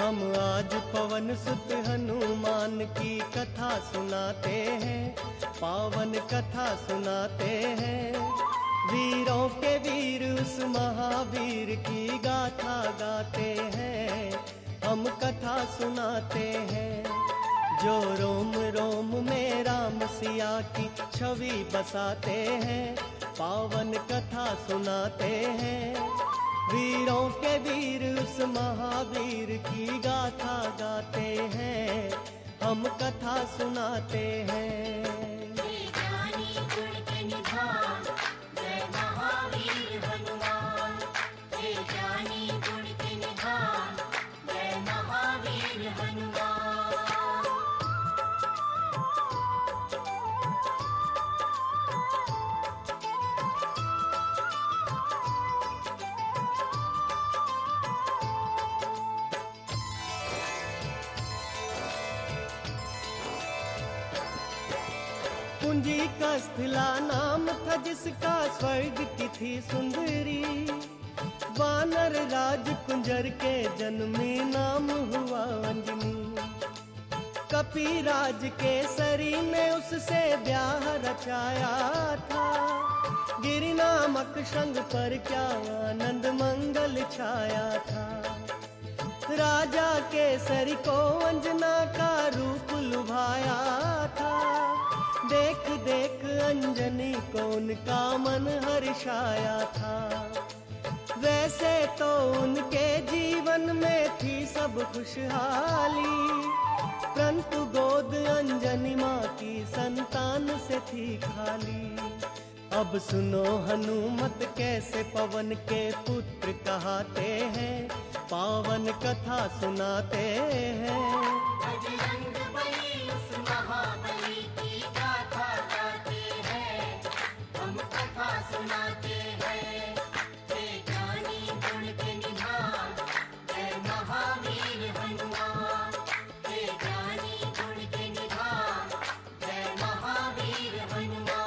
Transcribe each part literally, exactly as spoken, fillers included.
हम आज पवन सुत हनुमान की कथा सुनाते हैं, पावन कथा सुनाते हैं। वीरों के वीर उस महावीर की गाथा गाते हैं, हम कथा सुनाते हैं। जो रोम रोम में राम सिया की छवि बसाते हैं, पावन कथा सुनाते हैं। वीरों के वीर उस महावीर की गाथा गाते हैं, हम कथा सुनाते हैं। ज्ञानी गुण के निधान जय महावीर हनुमान, हे ज्ञानी गुण के निधान जय महावीर हनुमान। कुंजी का स्थला नाम था जिसका स्वर्ग की थी सुंदरी। वानर राज कुंजर के जन्मी नाम हुआ अंजनी। कपिराज केसरी ने उससे ब्याह रचाया था। गिरि नामक शंख पर क्या आनंद मंगल छाया था। राजा केसरी को अंजना का रूप लुभाया था। देख देख अंजनी को उनका मन हर्षाया था। वैसे तो उनके जीवन में थी सब खुशहाली, परंतु गोद अंजनी माँ की संतान से थी खाली। अब सुनो हनुमत कैसे पवन के पुत्र कहाते हैं, पावन कथा सुनाते हैं। बजरंग बली उस महाबली की गाथा गाते हैं, हम कथा सुनाते हैं। हे ज्ञानी गुण के निधान जय महावीर हनुमान, हे ज्ञानी गुण के निधान जय महावीर हनुमान।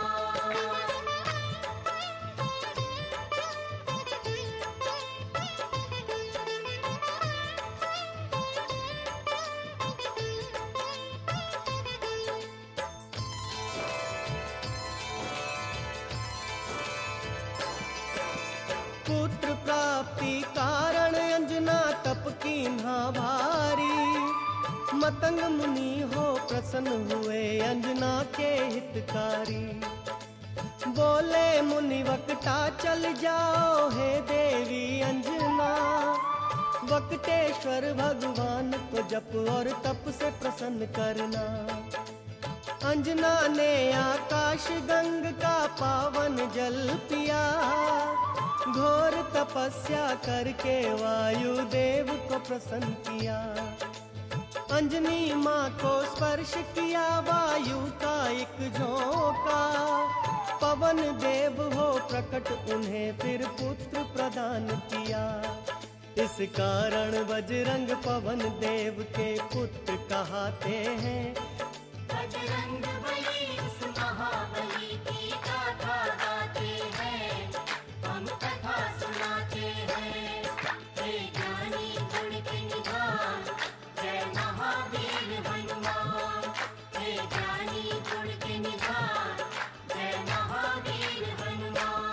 पुत्र प्राप्ति कारण अंजना तप कीन्हा भारी। मतंग मुनि हो प्रसन्न हुए अंजना के हितकारी। बोले मुनि वक्ता चल जाओ हे देवी अंजना। वक्तेश्वर भगवान को जप और तप से प्रसन्न करना। अंजना ने आकाश गंग का पावन जल पिया। घोर तपस्या करके वायु देव को प्रसन्न किया। अंजनी माँ को स्पर्श किया वायु का एक झोंका। पवन देव हो प्रकट उन्हें फिर पुत्र प्रदान किया। इस कारण बजरंग पवन देव के पुत्र कहाते हैं। बजरंग बली उस महाबली की गाथा गाते हैं, हम कथा सुनाते हैं। हे ज्ञानी गुण के निधान जय महावीर हनुमान, हे ज्ञानी गुण के निधान जय महावीर हनुमान।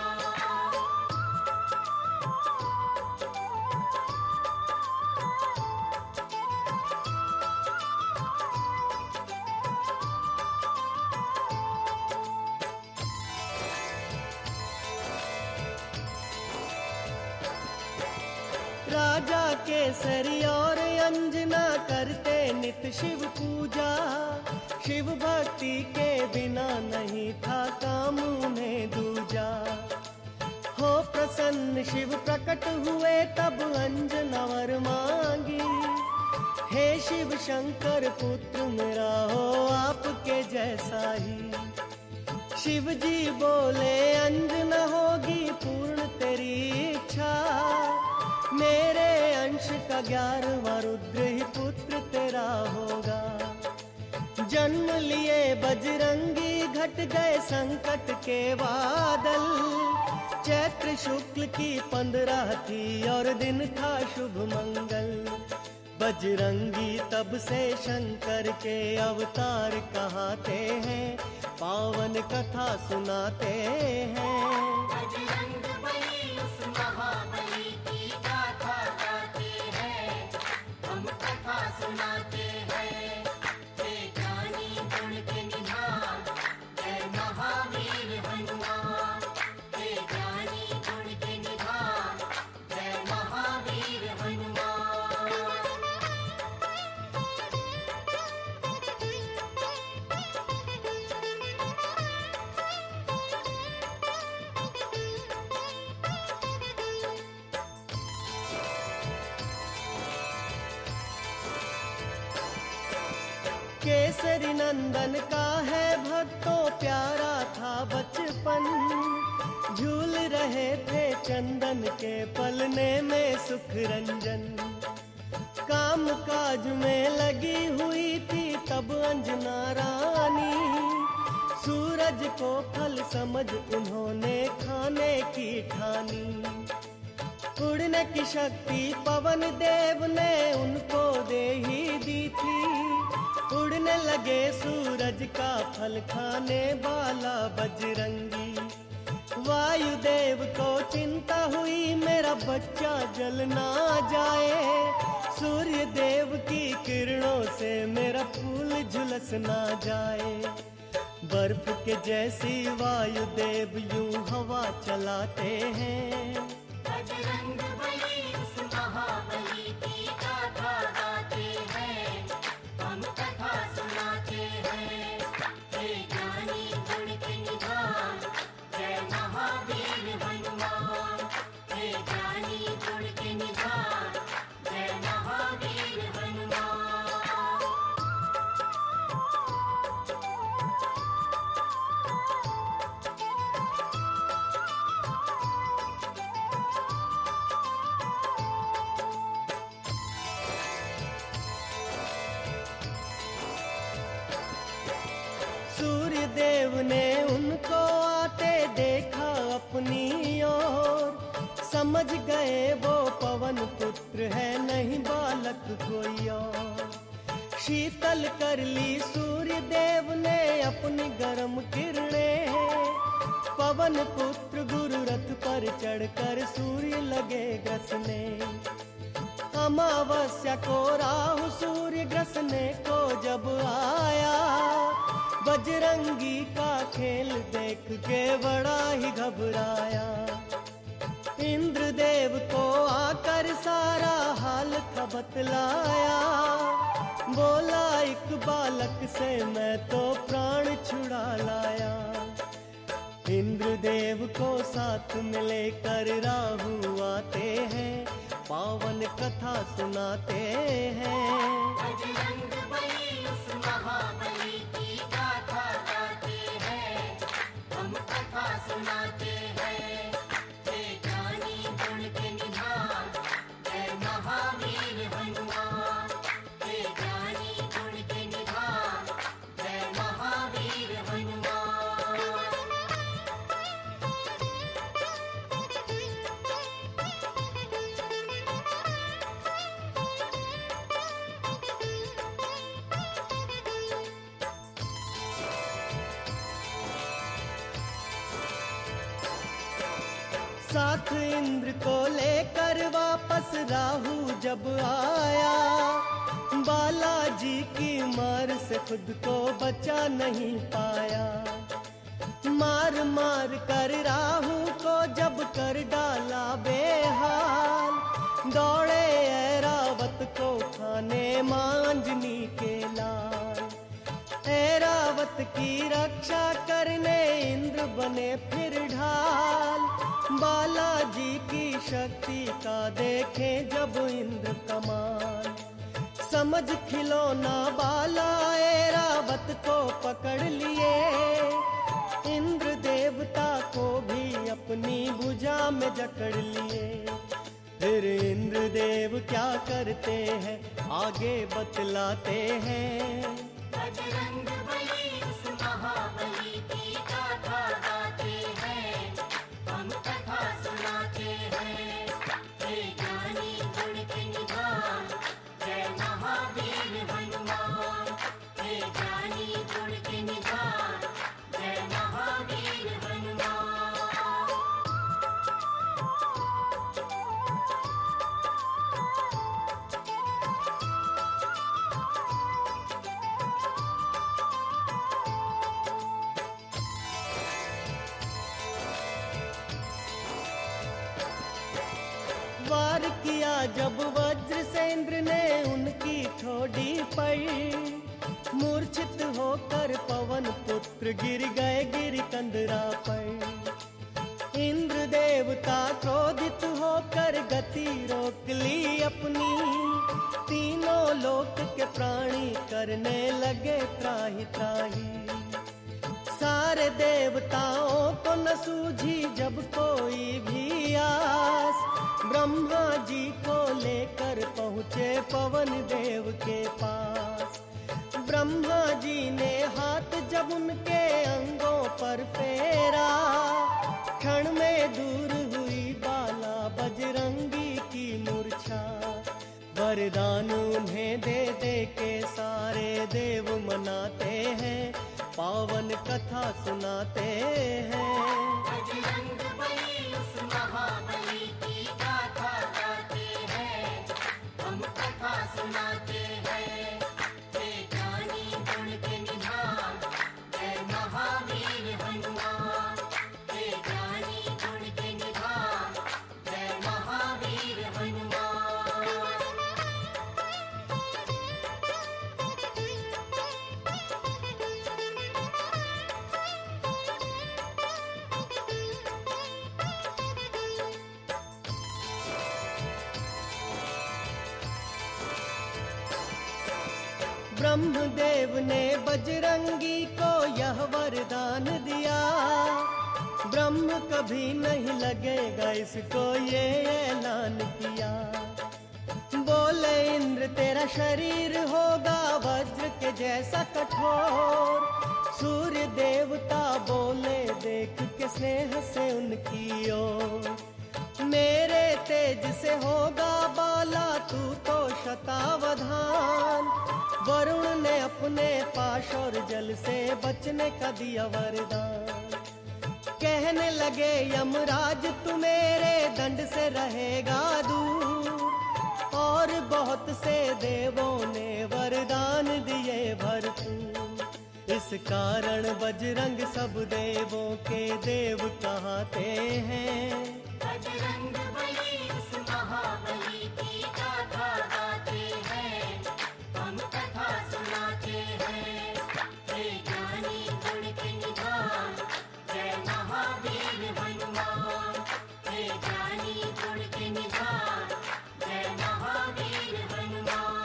राजा केसरी और अंजना करते नित शिव पूजा। शिव भक्ति के बिना नहीं था काम उन्हें दूजा। हो प्रसन्न शिव प्रकट हुए तब अंजना वर मांगी। हे शिव शंकर पुत्र मेरा हो आपके जैसा ही। शिव जी बोले अंजना होगी पूर्ण तेरी इच्छा। मेरे अंश का ग्यारहवां रुद्र ही पुत्र तेरा होगा। जन्म लिए बजरंगी घट गए संकट के बादल। चैत्र शुक्ल की पंद्रह थी और दिन था शुभ मंगल। बजरंगी तब से शंकर के अवतार कहाते हैं, पावन कथा सुनाते हैं। बजरंग बली उस महाबली की गाथा गाते हैं, हम कथा सुनाते हैं। हे ज्ञानी गुण के निधान, जय महावीर हनुमान। हे ज्ञानी गुण के निधान, जय महावीर हनुमान। केसरी नंदन का है भक्तों प्यारा था बचपन, झूल रहे थे चंदन के पलने में सुख रंजन। काम काज में लगी हुई थी तब अंजना रानी, सूरज को फल समझ उन्होंने खाने की ठानी। उड़ने की शक्ति पवन देव ने उनको दे ही दी थी, उड़ने लगे सूरज का फल खाने वाला बजरंगी। वायुदेव को चिंता हुई मेरा बच्चा जल ना जाए, सूर्य देव की किरणों से मेरा फूल झुलस ना जाए। बर्फ के जैसी वायुदेव यूं हवा चलाते हैं, बजरंग बली उस महाबली की गाथा गाते हैं, हम कथा सुनाते हैं। हे ज्ञानी गुण के निधान, जय महावीर हनुमान। हे ज्ञानी गुण के निधान, जय महावीर हनुमान। सूर्य देव ने उनको आते देखा अपनी ओर, समझ गए वो पवन पुत्र है नहीं बालक कोई और। शीतल कर ली सूर्य देव ने अपनी गर्म किरणें, पवन पुत्र गुरु रथ पर चढ़कर सूर्य लगे ग्रसने। अमावस्या को राहु सूर्य ग्रसने को जब आया, बजरंगी का खेल देख के बड़ा ही घबराया। इंद्रदेव को आकर सारा हाल था बतलाया, बोला एक बालक से मैं तो प्राण छुड़ा लाया। इंद्रदेव को साथ में लेकर राहु आते हैं, पावन कथा सुनाते हैं। बजरंग बली उस महाबली की गाथा गाते हैं, हम कथा सुनाते हैं। हे ज्ञानी गुण के निधान, जय महावीर हनुमान। हे ज्ञानी गुण के निधान, जय महावीर हनुमान। साथ इंद्र को लेकर वापस राहु जब आया, बालाजी की मार से खुद को बचा नहीं पाया। मार मार कर राहु को जब कर डाला बेहाल, दौड़े ऐरावत को खाने मां अंजनी के लाल। ऐरावत की रक्षा करने इंद्र बने फिर ढाल, बालाजी की शक्ति का देखें जब इंद्र कमाल। समझ खिलौना बाला ऐरावत को पकड़ लिए, इंद्र देवता को भी अपनी भुजा में जकड़ लिए। फिर इंद्र देव क्या करते हैं आगे बतलाते हैं। बजरंग बली उस महाबली की गाथा गाते हैं, हम कथा सुनाते हैं। हे ज्ञानी गुण के निधान, जय वार किया जब वज्र से इंद्र ने उनकी ठोड़ी पर, मूर्छित होकर पवन पुत्र गिर गए गिर कंदरा पर। इंद्र देवता क्रोधित होकर गति रोक ली अपनी, तीनों लोक के प्राणी करने लगे त्राहि त्राहि। सारे देवताओं को न सूझी जब कोई भी आस, ब्रह्मा जी को लेकर पहुँचे पवन देव के पास। ब्रह्मा जी ने हाथ जब उनके अंगों पर फेरा, क्षण में दूर हुई बाला बजरंगी की मूर्छा। वरदान उन्हें दे दे के सारे देव मनाते हैं, पावन कथा सुनाते हैं। बजरंग बली उस महाबली की गाथा गाते हैं, हम कथा सुनाते हैं। हे ज्ञानी गुण के निधान, जय महावीर हनुमान। हे ज्ञानी गुण के निधान, जय महावीर हनुमान। ब्रह्मदेव ने बजरंगी को यह वरदान दिया, ब्रह्म कभी नहीं लगेगा इसको ये ऐलान किया। बोले इंद्र तेरा शरीर होगा वज्र के जैसा कठोर, सूर्य देवता बोले देख के स्नेह से उनकी ओर। मेरे तेज से होगा बाला तू तो शतावधान, वरुण ने अपने पाश और जल से बचने का दिया वरदान। कहने लगे यमराज तू मेरे दंड से रहेगा दूर, और बहुत से देवों ने वरदान दिए भरपूर। इस कारण बजरंग सब देवों के देव कहते हैं। बजरंग बली उस महाबली की गाथा गाते हैं, हम कथा सुनाते हैं। हे ज्ञानी गुण के निधान, जय महावीर हनुमान। हे ज्ञानी गुण के निधान, जय महावीर हनुमान।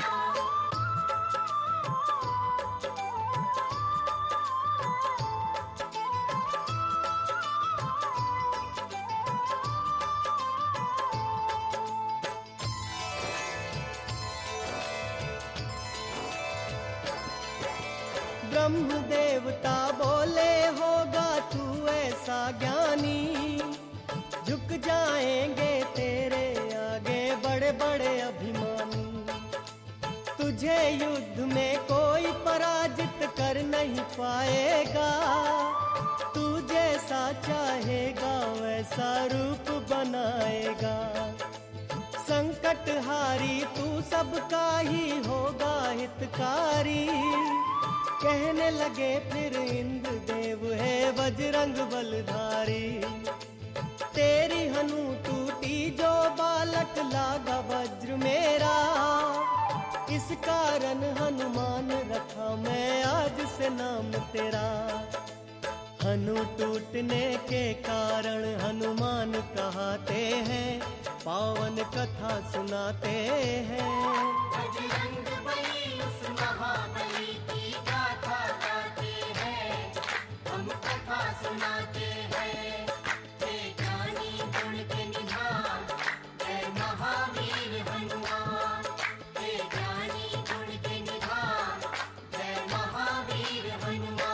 ब्रह्म देवता बोले होगा तू ऐसा ज्ञानी, झुक जाएंगे तेरे आगे बड़े बड़े अभिमानी। तुझे युद्ध में कोई पराजित कर नहीं पाएगा, तू जैसा चाहेगा वैसा रूप बनाएगा। संकट हारी तू सबका ही होगा हितकारी, कहने लगे फिर इंद्र देव है बजरंग बलधारी। तेरी हनु टूटी जो बालक लागा वज्र मेरा, इस कारण हनुमान रखा मैं आज से नाम तेरा। हनु टूटने के कारण हनुमान कहते हैं, पावन कथा सुनाते हैं। बजरंग बली उस महाबली की गाथा गाते हैं, हम कथा सुनाते हैं। हे ज्ञानी गुण के निधान, जय महावीर हनुमान। हे ज्ञानी गुण के निधान, जय महावीर हनुमान।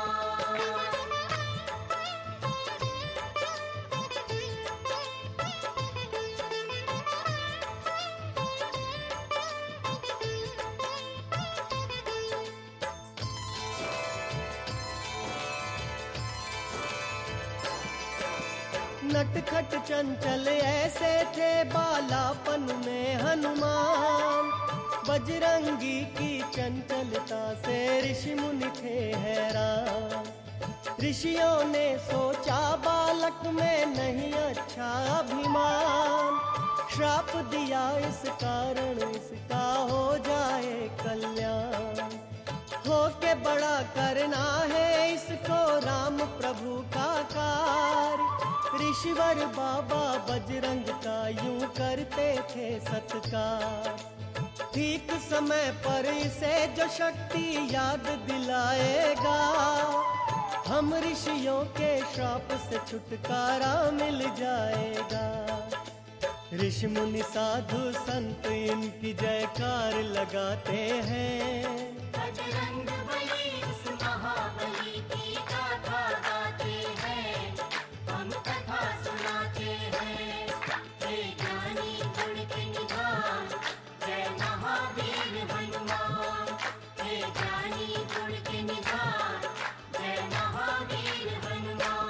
नटखट चंचल ऐसे थे बालापन में हनुमान, बजरंगी की चंचलता से ऋषि मुनि थे हैरान। ऋषियों ने सोचा बालक में नहीं अच्छा अभिमान, श्राप दिया इस कारण इसका हो जाए कल्याण। हो के बड़ा करना है इसको राम प्रभु का कार्य। ऋषिवर बाबा बजरंग का यूं करते थे सत्कार। ठीक समय पर इसे जो शक्ति याद दिलाएगा, हम ऋषियों के श्राप से छुटकारा मिल जाएगा। ऋषि मुनि साधु संत इनकी जयकार लगाते हैं। बजरंग बली उस महाबली की गाथा गाते हैं, हम कथा सुनाते हैं। हे ज्ञानी गुण के निधान, जय महावीर हनुमान। हे ज्ञानी गुण के निधान, जय महावीर हनुमान।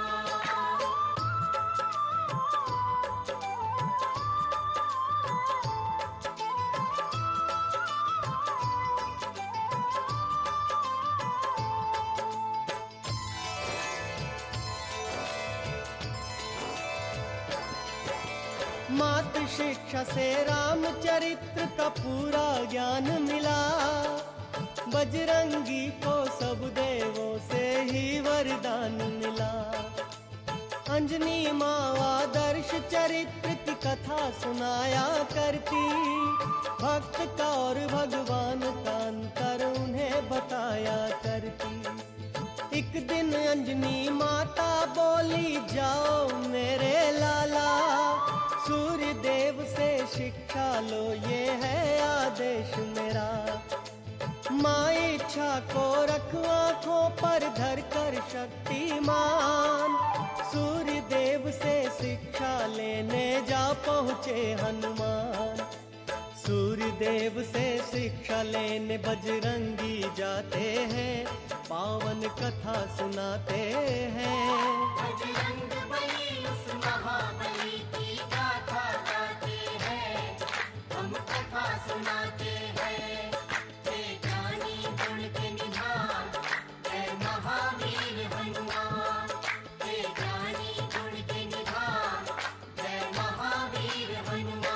मात शिक्षा से रामचरित्र का पूरा ज्ञान मिला। बजरंगी को सब देवों से ही वरदान मिला। अंजनी माँ आदर्श चरित्र की कथा सुनाया करती। भक्त का और भगवान का अंतर उन्हें बताया करती। एक दिन अंजनी माता बोली, जाओ मेरे लाला, सूर्य देव से शिक्षा लो, ये है आदेश मेरा। माँ इच्छा को रख आँखों पर धर कर शक्तिमान। सूर्य देव से शिक्षा लेने जा पहुँचे हनुमान। सूर्य देव से शिक्षा लेने बजरंगी जाते हैं, पावन कथा सुनाते हैं। बजरंग बली उस महाबली की गाथा गाते हैं, हम कथा सुनाते हैं। हे ज्ञानी गुण के निधान, जय महावीर हनुमान। हे ज्ञानी गुण के निधान, जय महावीर हनुमान।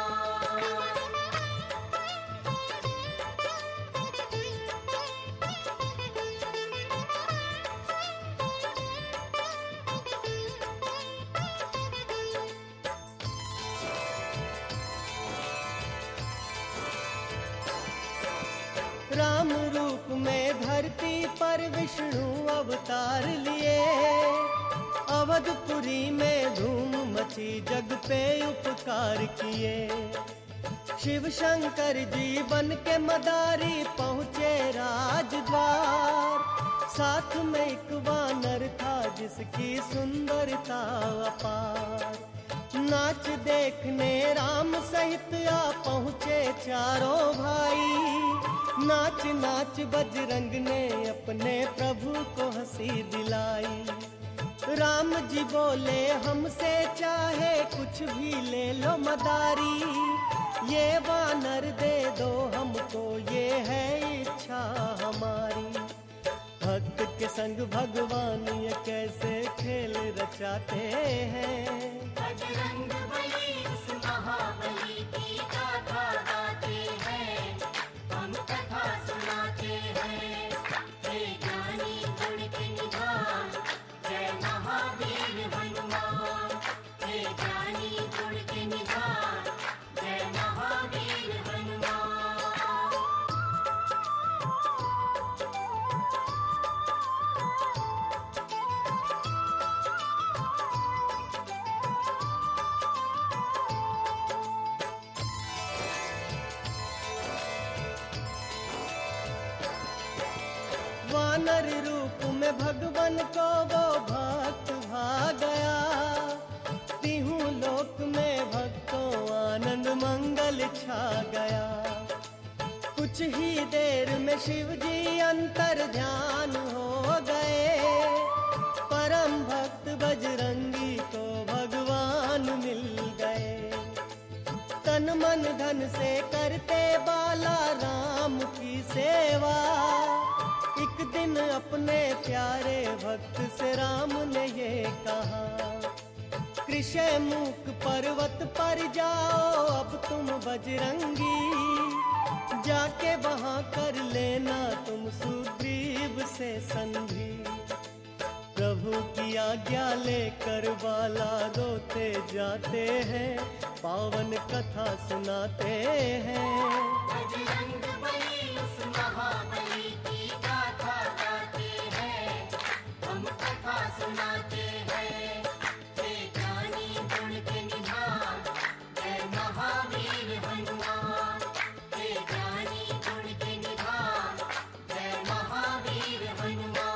राम रूप में धरती पर विष्णु अवतार लिए। अवधपुरी में धूम मची, जग पे उपकार किए। शिव शंकर जी बन के मदारी पहुँचे राजद्वार। साथ में एक वानर था जिसकी सुंदरता अपार। नाच देखने राम सहित आ पहुँचे चारों भाई। नाच नाच बजरंग ने अपने प्रभु को हंसी दिलाई। राम जी बोले, हमसे चाहे कुछ भी ले लो मदारी। ये वानर दे दो हमको, ये है इच्छा हमारी। भक्त के संग भगवान ये कैसे खेल रचाते हैं। बजरंग बली उस महाबली की गाथा गाते हैं, हम कथा सुनाते हैं। हे ज्ञानी गुण के निधान, जय महावीर हनुमान। हे ज्ञानी गुण के निधान, जय महावीर हनुमान। वानर रूप में भगवान को वो भक्त भा गया। तीहू लोक में भक्तों आनंद मंगल छा गया। कुछ ही देर में शिव जी अंतर ध्यान हो गए। परम भक्त बजरंगी को भगवान मिल गए। तन मन धन से करते बाला राम की सेवा। एक दिन अपने प्यारे भक्त से राम ने ये कहा, कृष्णमुख पर्वत पर जाओ अब तुम बजरंगी, जाके वहां कर लेना तुम सुग्रीव से संधि। प्रभु की आज्ञा लेकर बाला रोते जाते हैं, पावन कथा सुनाते हैं। बजरंग बली उस महाबली की गाथा गाते हैं, हम कथा सुनाते हैं। हे ज्ञानी गुण के निधान, जय महावीर हनुमान। हे ज्ञानी गुण के निधान, जय महावीर हनुमान।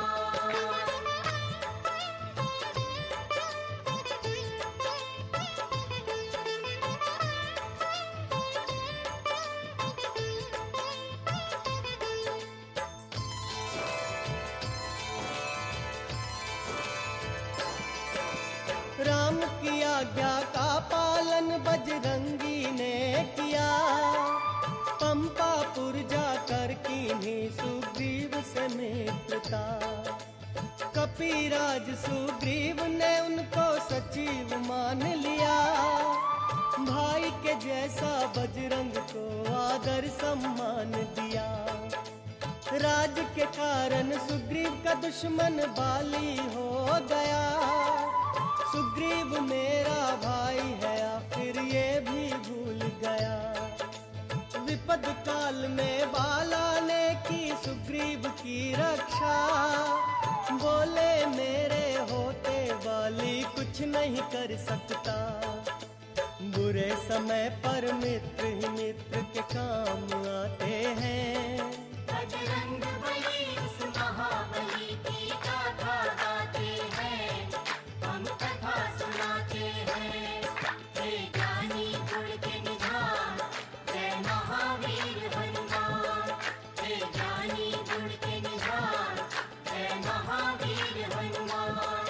राम की आज्ञा का पालन बजरंगी ने किया, पंपापुर जाकर कीन्ही सुग्रीव से मित्रता। कपिराज सुग्रीव ने उनको सचिव मान लिया, भाई के जैसा बजरंग को आदर सम्मान दिया। राज के कारण सुग्रीव का दुश्मन बाली हो गया, सुग्रीव मेरा भाई है आखिर ये भी भूल गया। विपद काल में बाला ने की सुग्रीव की रक्षा, बोले मेरे होते वाली कुछ नहीं कर सकता। बुरे समय पर मित्र ही मित्र के काम आते हैं। बजरंग बली उस महाबली की गाथा गाते हैं, हम कथा सुनाते हैं। हे ज्ञानी गुण के निधान, जय महावीर हनुमान। हे ज्ञानी गुण के निधान, जय महावीर हनुमान।